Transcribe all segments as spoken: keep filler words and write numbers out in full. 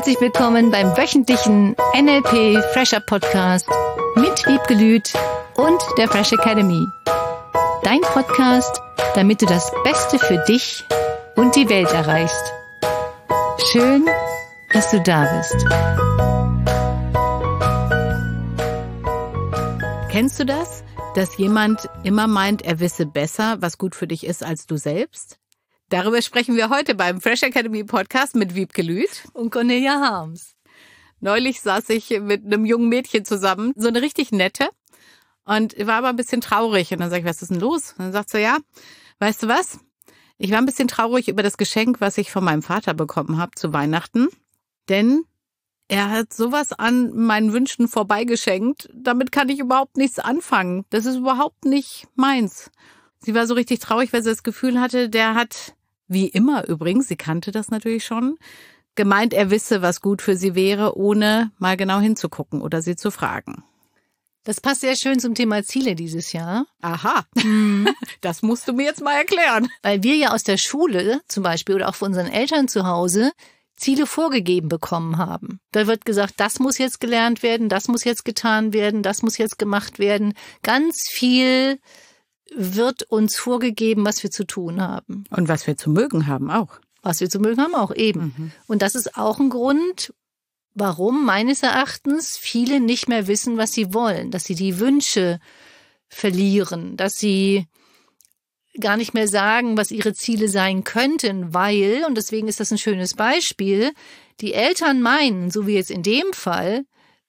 Herzlich willkommen beim wöchentlichen N L P Fresher Podcast mit Wiebke Lüth und der Fresh Academy. Dein Podcast, damit du das Beste für dich und die Welt erreichst. Schön, dass du da bist. Kennst du das, dass jemand immer meint, er wisse besser, was gut für dich ist, als du selbst? Darüber sprechen wir heute beim Fresh Academy Podcast mit Wiebke Lüth und Cornelia Harms. Neulich saß ich mit einem jungen Mädchen zusammen, so eine richtig nette, und war aber ein bisschen traurig. Und dann sag ich, was ist denn los? Und dann sagt sie, ja, weißt du was? Ich war ein bisschen traurig über das Geschenk, was ich von meinem Vater bekommen habe zu Weihnachten, denn er hat sowas an meinen Wünschen vorbeigeschenkt, damit kann ich überhaupt nichts anfangen. Das ist überhaupt nicht meins. Sie war so richtig traurig, weil sie das Gefühl hatte, der hat, wie immer übrigens, sie kannte das natürlich schon, gemeint, er wisse, was gut für sie wäre, ohne mal genau hinzugucken oder sie zu fragen. Das passt sehr schön zum Thema Ziele dieses Jahr. Aha, das musst du mir jetzt mal erklären. Weil wir ja aus der Schule zum Beispiel oder auch von unseren Eltern zu Hause Ziele vorgegeben bekommen haben. Da wird gesagt, das muss jetzt gelernt werden, das muss jetzt getan werden, das muss jetzt gemacht werden. Ganz viel wird uns vorgegeben, was wir zu tun haben. Und was wir zu mögen haben auch. Was wir zu mögen haben auch, eben. Mhm. Und das ist auch ein Grund, warum meines Erachtens viele nicht mehr wissen, was sie wollen. Dass sie die Wünsche verlieren, dass sie gar nicht mehr sagen, was ihre Ziele sein könnten, weil, und deswegen ist das ein schönes Beispiel, die Eltern meinen, so wie jetzt in dem Fall,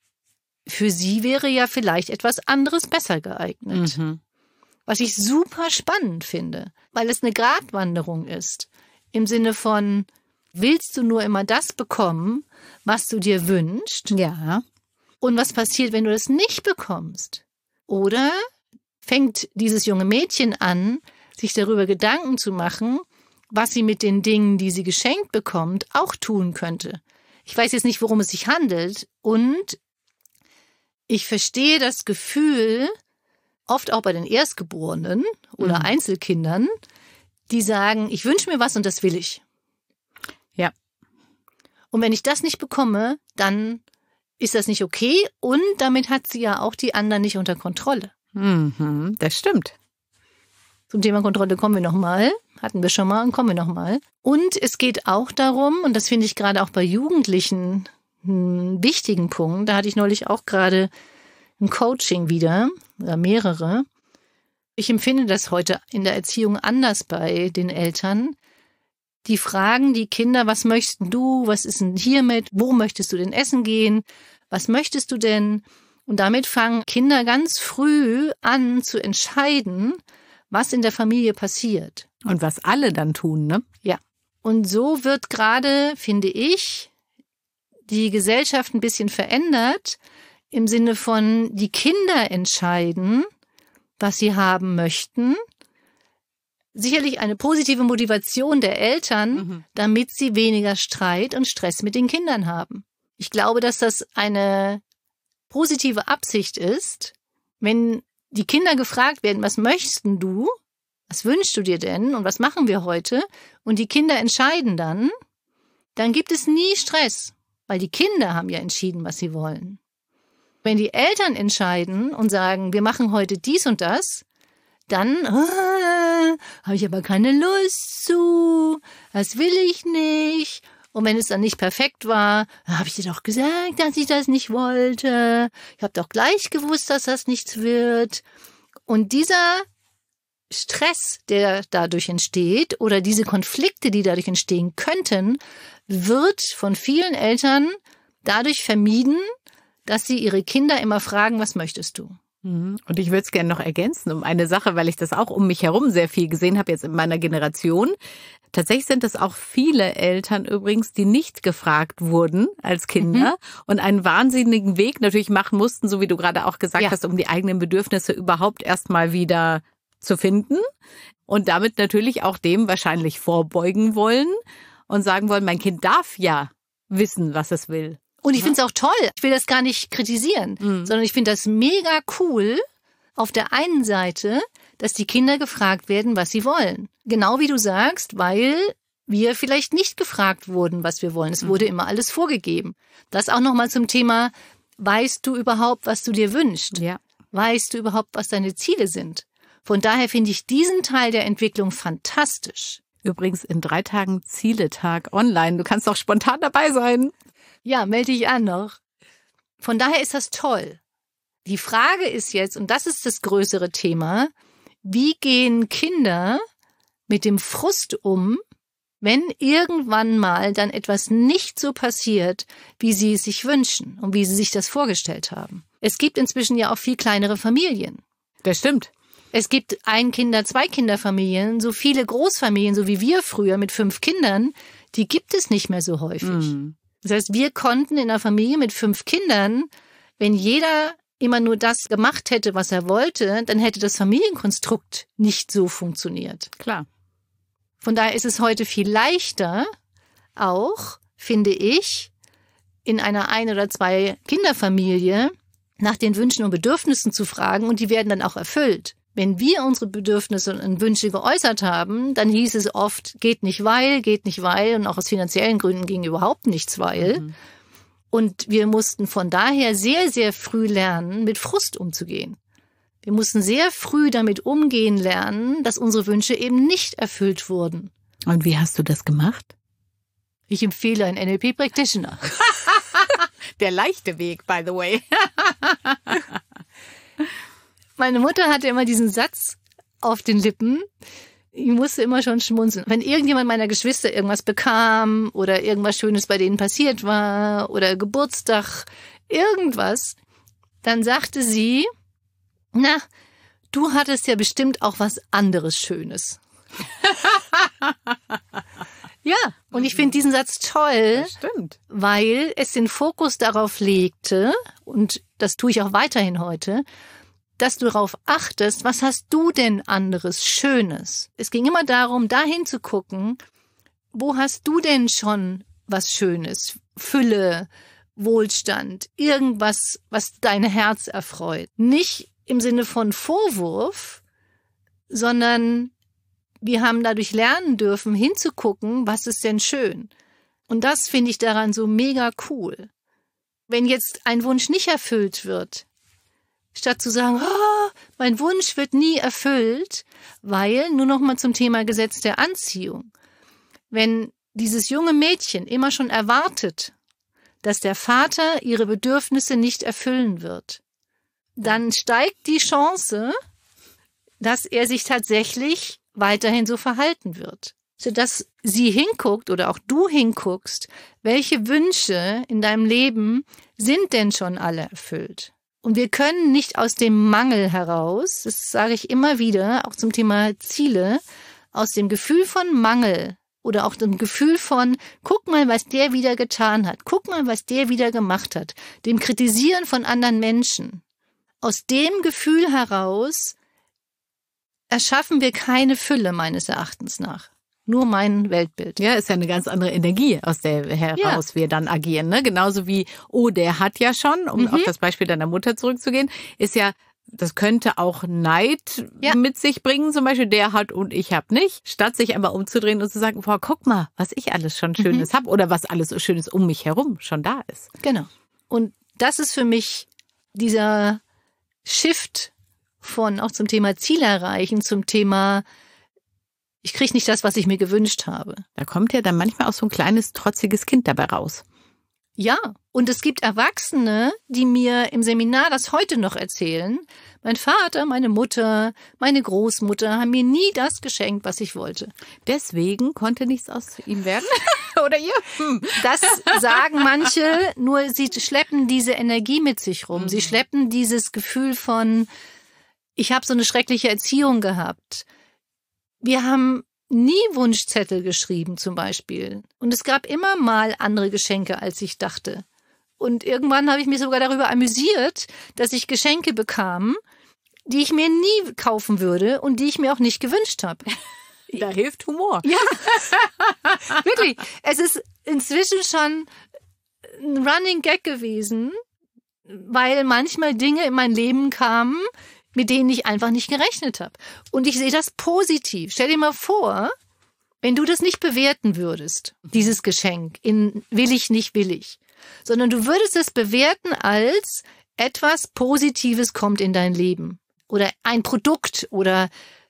für sie wäre ja vielleicht etwas anderes besser geeignet. Mhm. Was ich super spannend finde, weil es eine Gratwanderung ist. Im Sinne von, willst du nur immer das bekommen, was du dir wünschst? Ja. Und was passiert, wenn du das nicht bekommst? Oder fängt dieses junge Mädchen an, sich darüber Gedanken zu machen, was sie mit den Dingen, die sie geschenkt bekommt, auch tun könnte. Ich weiß jetzt nicht, worum es sich handelt. Und ich verstehe das Gefühl, oft auch bei den Erstgeborenen oder mhm. Einzelkindern, die sagen, ich wünsche mir was und das will ich. Ja. Und wenn ich das nicht bekomme, dann ist das nicht okay und damit hat sie ja auch die anderen nicht unter Kontrolle. Mhm, das stimmt. Zum Thema Kontrolle kommen wir nochmal, hatten wir schon mal und kommen wir nochmal. Und es geht auch darum, und das finde ich gerade auch bei Jugendlichen einen wichtigen Punkt, da hatte ich neulich auch gerade ein Coaching wieder, oder mehrere. Ich empfinde das heute in der Erziehung anders bei den Eltern. Die fragen die Kinder, was möchtest du, was ist denn hiermit, wo möchtest du denn essen gehen, was möchtest du denn? Und damit fangen Kinder ganz früh an zu entscheiden, was in der Familie passiert. Und was alle dann tun, ne? Ja. Und so wird gerade, finde ich, die Gesellschaft ein bisschen verändert, im Sinne von, die Kinder entscheiden, was sie haben möchten. Sicherlich eine positive Motivation der Eltern, mhm. damit sie weniger Streit und Stress mit den Kindern haben. Ich glaube, dass das eine positive Absicht ist, wenn die Kinder gefragt werden, was möchtest denn du, was wünschst du dir denn und was machen wir heute? Und die Kinder entscheiden dann, dann gibt es nie Stress, weil die Kinder haben ja entschieden, was sie wollen. Wenn die Eltern entscheiden und sagen, wir machen heute dies und das, dann äh, habe ich aber keine Lust zu, das will ich nicht. Und wenn es dann nicht perfekt war, habe ich dir doch gesagt, dass ich das nicht wollte. Ich habe doch gleich gewusst, dass das nichts wird. Und dieser Stress, der dadurch entsteht, oder diese Konflikte, die dadurch entstehen könnten, wird von vielen Eltern dadurch vermieden, dass sie ihre Kinder immer fragen, was möchtest du? Und ich würde es gerne noch ergänzen um eine Sache, weil ich das auch um mich herum sehr viel gesehen habe, jetzt in meiner Generation. Tatsächlich sind es auch viele Eltern übrigens, die nicht gefragt wurden als Kinder mhm. und einen wahnsinnigen Weg natürlich machen mussten, so wie du gerade auch gesagt ja. hast, um die eigenen Bedürfnisse überhaupt erstmal wieder zu finden und damit natürlich auch dem wahrscheinlich vorbeugen wollen und sagen wollen, mein Kind darf ja wissen, was es will. Und ich finde es auch toll. Ich will das gar nicht kritisieren, mhm. sondern ich finde das mega cool auf der einen Seite, dass die Kinder gefragt werden, was sie wollen. Genau wie du sagst, weil wir vielleicht nicht gefragt wurden, was wir wollen. Es wurde immer alles vorgegeben. Das auch nochmal zum Thema, weißt du überhaupt, was du dir wünschst? Ja. Weißt du überhaupt, was deine Ziele sind? Von daher finde ich diesen Teil der Entwicklung fantastisch. Übrigens in drei Tagen Zieletag online. Du kannst doch spontan dabei sein. Ja, melde dich an noch. Von daher ist das toll. Die Frage ist jetzt, und das ist das größere Thema, wie gehen Kinder mit dem Frust um, wenn irgendwann mal dann etwas nicht so passiert, wie sie es sich wünschen und wie sie sich das vorgestellt haben. Es gibt inzwischen ja auch viel kleinere Familien. Das stimmt. Es gibt Ein-Kinder-, Zwei-Kinder-Familien, so viele Großfamilien, so wie wir früher mit fünf Kindern, die gibt es nicht mehr so häufig. Mhm. Das heißt, wir konnten in einer Familie mit fünf Kindern, wenn jeder immer nur das gemacht hätte, was er wollte, dann hätte das Familienkonstrukt nicht so funktioniert. Klar. Von daher ist es heute viel leichter, auch, finde ich, in einer Ein- oder Zwei-Kinderfamilie nach den Wünschen und Bedürfnissen zu fragen und die werden dann auch erfüllt. Wenn wir unsere Bedürfnisse und Wünsche geäußert haben, dann hieß es oft, geht nicht weil, geht nicht weil und auch aus finanziellen Gründen ging überhaupt nichts weil. Mhm. Und wir mussten von daher sehr, sehr früh lernen, mit Frust umzugehen. Wir mussten sehr früh damit umgehen lernen, dass unsere Wünsche eben nicht erfüllt wurden. Und wie hast du das gemacht? Ich empfehle einen N L P-Practitioner. Der leichte Weg, by the way. Meine Mutter hatte immer diesen Satz auf den Lippen. Ich musste immer schon schmunzeln. Wenn irgendjemand meiner Geschwister irgendwas bekam oder irgendwas Schönes bei denen passiert war oder Geburtstag, irgendwas, dann sagte sie, na, du hattest ja bestimmt auch was anderes Schönes. Ja, und ich finde diesen Satz toll, das stimmt, weil es den Fokus darauf legte, und das tue ich auch weiterhin heute, dass du darauf achtest, was hast du denn anderes Schönes? Es ging immer darum, dahin zu gucken, wo hast du denn schon was Schönes? Fülle, Wohlstand, irgendwas, was dein Herz erfreut. Nicht im Sinne von Vorwurf, sondern wir haben dadurch lernen dürfen, hinzugucken, was ist denn schön. Und das finde ich daran so mega cool. Wenn jetzt ein Wunsch nicht erfüllt wird, statt zu sagen, oh, mein Wunsch wird nie erfüllt, weil, nur noch mal zum Thema Gesetz der Anziehung, wenn dieses junge Mädchen immer schon erwartet, dass der Vater ihre Bedürfnisse nicht erfüllen wird, dann steigt die Chance, dass er sich tatsächlich weiterhin so verhalten wird. Sodass sie hinguckt oder auch du hinguckst, welche Wünsche in deinem Leben sind denn schon alle erfüllt. Und wir können nicht aus dem Mangel heraus, das sage ich immer wieder, auch zum Thema Ziele, aus dem Gefühl von Mangel oder auch dem Gefühl von, guck mal, was der wieder getan hat, guck mal, was der wieder gemacht hat, dem Kritisieren von anderen Menschen. Aus dem Gefühl heraus erschaffen wir keine Fülle, meines Erachtens nach. Nur mein Weltbild. Ja, ist ja eine ganz andere Energie, aus der heraus ja. wir dann agieren. Ne? Genauso wie, oh, der hat ja schon, um mhm. auf das Beispiel deiner Mutter zurückzugehen, ist ja, das könnte auch Neid ja. mit sich bringen, zum Beispiel, der hat und ich hab nicht, statt sich einmal umzudrehen und zu sagen, boah, guck mal, was ich alles schon Schönes mhm. hab oder was alles so Schönes um mich herum schon da ist. Genau. Und das ist für mich dieser Shift von auch zum Thema Ziel erreichen, zum Thema ich kriege nicht das, was ich mir gewünscht habe. Da kommt ja dann manchmal auch so ein kleines, trotziges Kind dabei raus. Ja, und es gibt Erwachsene, die mir im Seminar das heute noch erzählen. Mein Vater, meine Mutter, meine Großmutter haben mir nie das geschenkt, was ich wollte. Deswegen konnte nichts aus ihm werden? Oder ihr? Hm. Das sagen manche, nur sie schleppen diese Energie mit sich rum. Mhm. Sie schleppen dieses Gefühl von, ich habe so eine schreckliche Erziehung gehabt. Wir haben nie Wunschzettel geschrieben zum Beispiel. Und es gab immer mal andere Geschenke, als ich dachte. Und irgendwann habe ich mich sogar darüber amüsiert, dass ich Geschenke bekam, die ich mir nie kaufen würde und die ich mir auch nicht gewünscht habe. Da hilft Humor. Ja, wirklich. Es ist inzwischen schon ein Running Gag gewesen, weil manchmal Dinge in mein Leben kamen, mit denen ich einfach nicht gerechnet habe. Und ich sehe das positiv. Stell dir mal vor, Wenn du das nicht bewerten würdest, dieses Geschenk, in will ich, nicht will ich, sondern du würdest es bewerten als etwas Positives kommt in dein Leben oder ein Produkt oder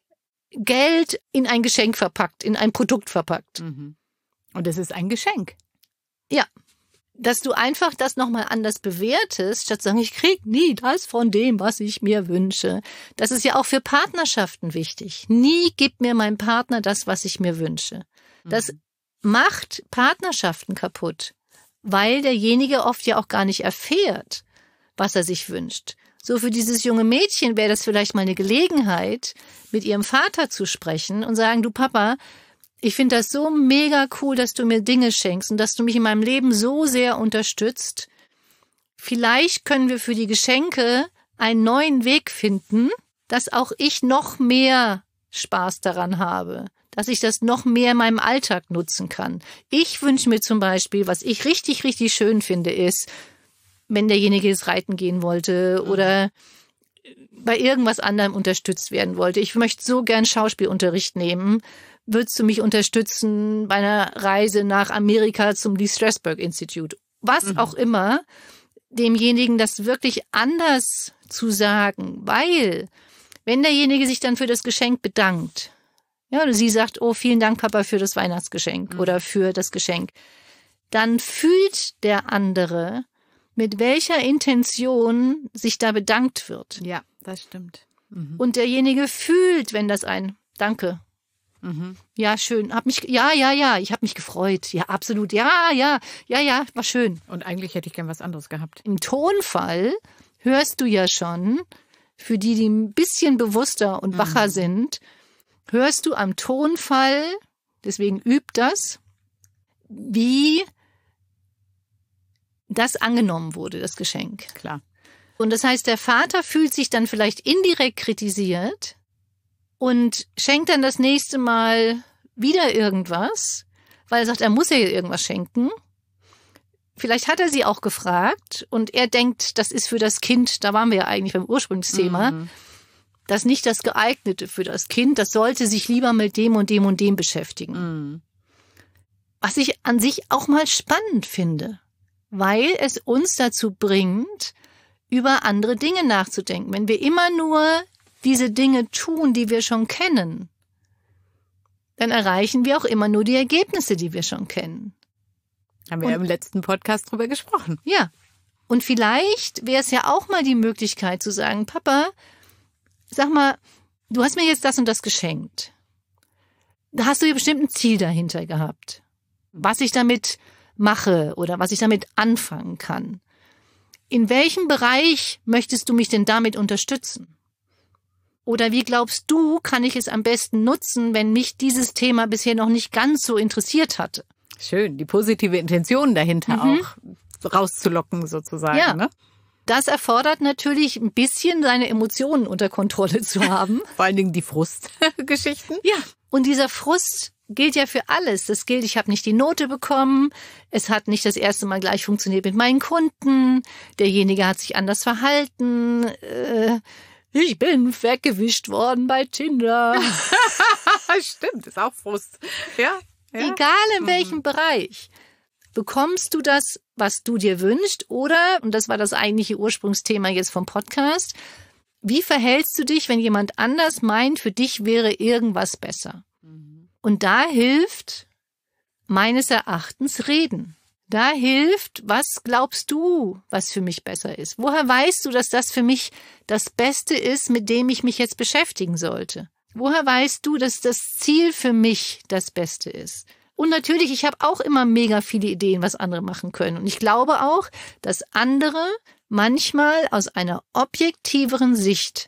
Geld in ein Geschenk verpackt, in ein Produkt verpackt. Mhm. Und es ist ein Geschenk. Ja, dass du einfach das nochmal anders bewertest, statt zu sagen, ich krieg nie das von dem, was ich mir wünsche. Das ist ja auch für Partnerschaften wichtig. Nie gibt mir mein Partner das, was ich mir wünsche. Das mhm. macht Partnerschaften kaputt, weil derjenige oft ja auch gar nicht erfährt, was er sich wünscht. So für dieses junge Mädchen wäre das vielleicht mal eine Gelegenheit, mit ihrem Vater zu sprechen und sagen, du Papa, ich finde das so mega cool, dass du mir Dinge schenkst und dass du mich in meinem Leben so sehr unterstützt. Vielleicht können wir für die Geschenke einen neuen Weg finden, dass auch ich noch mehr Spaß daran habe, dass ich das noch mehr in meinem Alltag nutzen kann. Ich wünsche mir zum Beispiel, was ich richtig, richtig schön finde, ist, wenn derjenige jetzt reiten gehen wollte oder bei irgendwas anderem unterstützt werden wollte. Ich möchte so gern Schauspielunterricht nehmen. Würdest du mich unterstützen bei einer Reise nach Amerika zum Lee Strasberg Institute? Was mhm. auch immer, demjenigen das wirklich anders zu sagen, weil wenn derjenige sich dann für das Geschenk bedankt, ja, oder sie sagt, oh, vielen Dank, Papa, für das Weihnachtsgeschenk mhm. oder für das Geschenk, dann fühlt der andere, mit welcher Intention sich da bedankt wird. Ja, das stimmt. Mhm. Und derjenige fühlt, wenn das ein Danke. Mhm. Ja, schön. Hab mich, ja, ja, ja, ich habe mich gefreut. Ja, absolut. Ja, ja, ja, ja, war schön. Und eigentlich hätte ich gern was anderes gehabt. Im Tonfall hörst du ja schon, für die, die ein bisschen bewusster und wacher mhm. sind, hörst du am Tonfall, deswegen übt das, wie das angenommen wurde, das Geschenk. Klar. Und das heißt, der Vater fühlt sich dann vielleicht indirekt kritisiert und schenkt dann das nächste Mal wieder irgendwas, weil er sagt, er muss ja irgendwas schenken. Vielleicht hat er sie auch gefragt und er denkt, das ist für das Kind, da waren wir ja eigentlich beim Ursprungsthema, mhm. das nicht das Geeignete für das Kind, das sollte sich lieber mit dem und dem und dem beschäftigen. Mhm. Was ich an sich auch mal spannend finde, weil es uns dazu bringt, über andere Dinge nachzudenken. Wenn wir immer nur diese Dinge tun, die wir schon kennen, dann erreichen wir auch immer nur die Ergebnisse, die wir schon kennen. Haben wir und, ja im letzten Podcast drüber gesprochen. Ja. Und vielleicht wäre es ja auch mal die Möglichkeit zu sagen, Papa, sag mal, du hast mir jetzt das und das geschenkt. Da hast du ja bestimmt ein Ziel dahinter gehabt, was ich damit mache oder was ich damit anfangen kann. In welchem Bereich möchtest du mich denn damit unterstützen? Oder wie glaubst du, kann ich es am besten nutzen, wenn mich dieses Thema bisher noch nicht ganz so interessiert hatte? Schön, die positive Intention dahinter mhm. auch rauszulocken sozusagen. Ja, ne? Das erfordert natürlich ein bisschen seine Emotionen unter Kontrolle zu haben. Vor allen Dingen die Frustgeschichten. Ja, und dieser Frust gilt ja für alles. Das gilt, ich habe nicht die Note bekommen, es hat nicht das erste Mal gleich funktioniert mit meinen Kunden, derjenige hat sich anders verhalten, äh, ich bin weggewischt worden bei Tinder. Stimmt, ist auch Frust. Ja, ja. Egal in welchem mhm. Bereich. Bekommst du das, was du dir wünschst, oder, und das war das eigentliche Ursprungsthema jetzt vom Podcast, wie verhältst du dich, wenn jemand anders meint, für dich wäre irgendwas besser? Mhm. Und da hilft meines Erachtens Reden. Da hilft, was glaubst du, was für mich besser ist? Woher weißt du, dass das für mich das Beste ist, mit dem ich mich jetzt beschäftigen sollte? Woher weißt du, dass das Ziel für mich das Beste ist? Und natürlich, ich habe auch immer mega viele Ideen, was andere machen können. Und ich glaube auch, dass andere manchmal aus einer objektiveren Sicht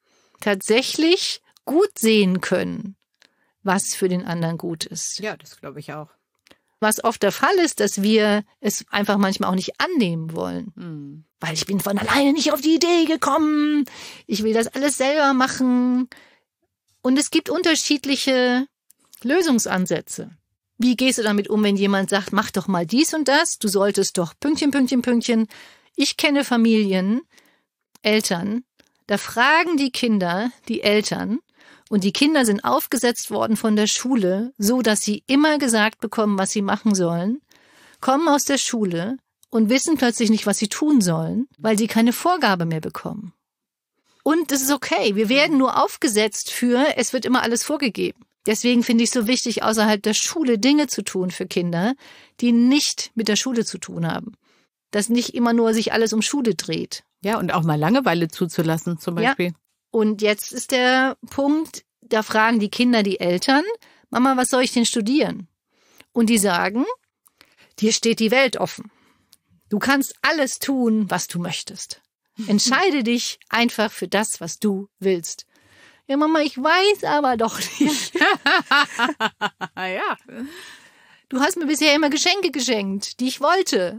tatsächlich gut sehen können, was für den anderen gut ist. Ja, das glaube ich auch. Was oft der Fall ist, dass wir es einfach manchmal auch nicht annehmen wollen. Mhm. Weil ich bin von alleine nicht auf die Idee gekommen. Ich will das alles selber machen. Und es gibt unterschiedliche Lösungsansätze. Wie gehst du damit um, wenn jemand sagt, mach doch mal dies und das, du solltest doch Pünktchen, Pünktchen, Pünktchen. Ich kenne Familien, Eltern, da fragen die Kinder die Eltern Und die Kinder sind aufgesetzt worden von der Schule, so dass sie immer gesagt bekommen, was sie machen sollen, kommen aus der Schule und wissen plötzlich nicht, was sie tun sollen, weil sie keine Vorgabe mehr bekommen. Und das ist okay. Wir werden nur aufgesetzt für, es wird immer alles vorgegeben. Deswegen finde ich es so wichtig, außerhalb der Schule Dinge zu tun für Kinder, die nicht mit der Schule zu tun haben. Dass nicht immer nur sich alles um Schule dreht. Ja, und auch mal Langeweile zuzulassen zum Beispiel. Ja. Und jetzt ist der Punkt, da fragen die Kinder die Eltern, Mama, was soll ich denn studieren? Und die sagen, dir steht die Welt offen. Du kannst alles tun, was du möchtest. Entscheide dich einfach für das, was du willst. Ja, Mama, ich weiß aber doch nicht. Ja. Du hast mir bisher immer Geschenke geschenkt, die ich wollte.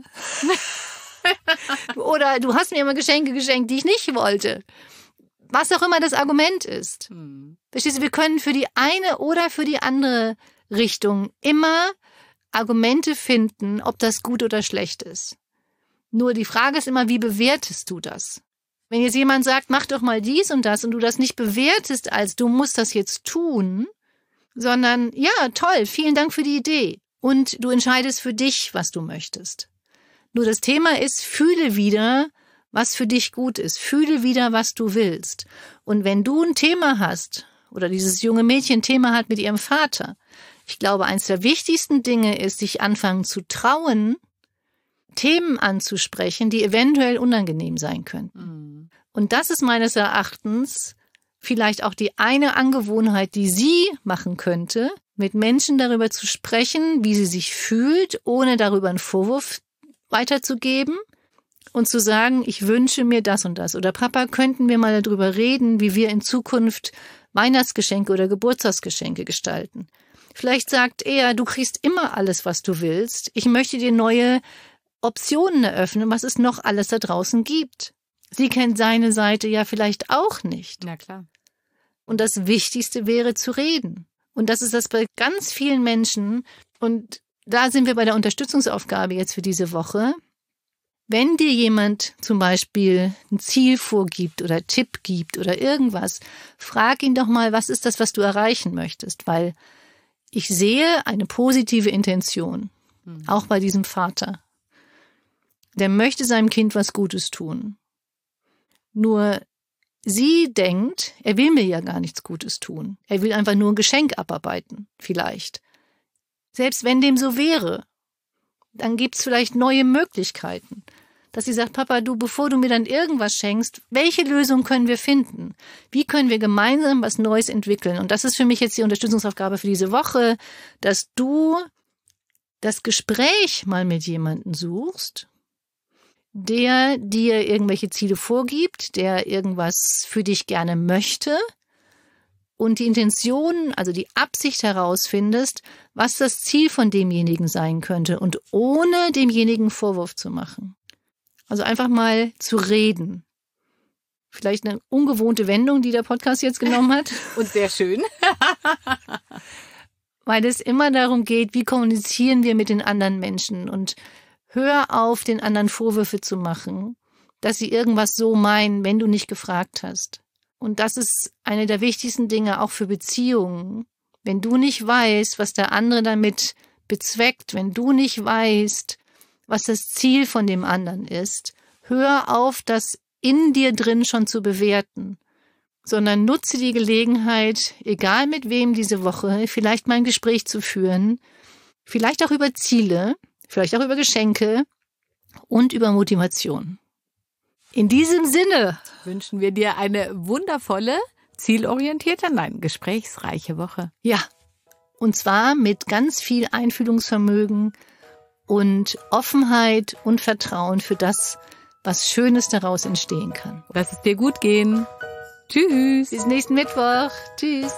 Oder du hast mir immer Geschenke geschenkt, die ich nicht wollte. Was auch immer das Argument ist. Hm. Verstehst du, wir können für die eine oder für die andere Richtung immer Argumente finden, ob das gut oder schlecht ist. Nur die Frage ist immer, wie bewertest du das? Wenn jetzt jemand sagt, mach doch mal dies und das und du das nicht bewertest als, du musst das jetzt tun, sondern, ja, toll, vielen Dank für die Idee. Und du entscheidest für dich, was du möchtest. Nur das Thema ist, fühle wieder, was für dich gut ist. Fühle wieder, was du willst. Und wenn du ein Thema hast, oder dieses junge Mädchen ein Thema hat mit ihrem Vater, ich glaube, eins der wichtigsten Dinge ist, sich anfangen zu trauen, Themen anzusprechen, die eventuell unangenehm sein könnten. Mhm. Und das ist meines Erachtens vielleicht auch die eine Angewohnheit, die sie machen könnte, mit Menschen darüber zu sprechen, wie sie sich fühlt, ohne darüber einen Vorwurf weiterzugeben und zu sagen, ich wünsche mir das und das. Oder Papa, könnten wir mal darüber reden, wie wir in Zukunft Weihnachtsgeschenke oder Geburtstagsgeschenke gestalten. Vielleicht sagt er, du kriegst immer alles, was du willst. Ich möchte dir neue Optionen eröffnen, was es noch alles da draußen gibt. Sie kennt seine Seite ja vielleicht auch nicht. Na klar. Und das Wichtigste wäre zu reden. Und das ist das bei ganz vielen Menschen. Und da sind wir bei der Unterstützungsaufgabe jetzt für diese Woche. Wenn dir jemand zum Beispiel ein Ziel vorgibt oder Tipp gibt oder irgendwas, frag ihn doch mal, was ist das, was du erreichen möchtest? Weil ich sehe eine positive Intention, mhm. auch bei diesem Vater. Der möchte seinem Kind was Gutes tun. Nur sie denkt, er will mir ja gar nichts Gutes tun. Er will einfach nur ein Geschenk abarbeiten, vielleicht. Selbst wenn dem so wäre, dann gibt es vielleicht neue Möglichkeiten. Dass sie sagt, Papa, du, bevor du mir dann irgendwas schenkst, welche Lösung können wir finden? Wie können wir gemeinsam was Neues entwickeln? Und das ist für mich jetzt die Unterstützungsaufgabe für diese Woche, dass du das Gespräch mal mit jemandem suchst, der dir irgendwelche Ziele vorgibt, der irgendwas für dich gerne möchte und die Intention, also die Absicht herausfindest, was das Ziel von demjenigen sein könnte und ohne demjenigen Vorwurf zu machen. Also einfach mal zu reden. Vielleicht eine ungewohnte Wendung, die der Podcast jetzt genommen hat. Und sehr schön. Weil es immer darum geht, wie kommunizieren wir mit den anderen Menschen und hör auf, den anderen Vorwürfe zu machen, dass sie irgendwas so meinen, wenn du nicht gefragt hast. Und das ist eine der wichtigsten Dinge auch für Beziehungen. Wenn du nicht weißt, was der andere damit bezweckt, wenn du nicht weißt, was das Ziel von dem anderen ist, hör auf, das in dir drin schon zu bewerten, sondern nutze die Gelegenheit, egal mit wem diese Woche, vielleicht mal ein Gespräch zu führen, vielleicht auch über Ziele, vielleicht auch über Geschenke und über Motivation. In diesem Sinne wünschen wir dir eine wundervolle, zielorientierte, nein, gesprächsreiche Woche. Ja, und zwar mit ganz viel Einfühlungsvermögen und Offenheit und Vertrauen für das, was Schönes daraus entstehen kann. Lass es dir gut gehen. Tschüss. Bis nächsten Mittwoch. Tschüss.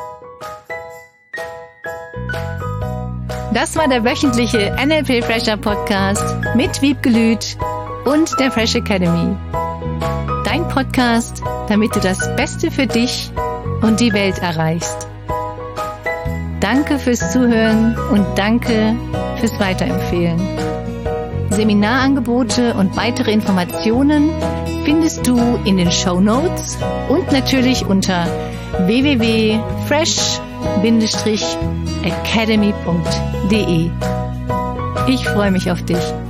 Das war der wöchentliche N L P Fresher Podcast mit Wiebke Lüth und der Fresh Academy. Dein Podcast, damit du das Beste für dich und die Welt erreichst. Danke fürs Zuhören und danke fürs Weiterempfehlen. Seminarangebote und weitere Informationen findest du in den Shownotes und natürlich unter w w w punkt fresh academy punkt d e. Ich freue mich auf dich.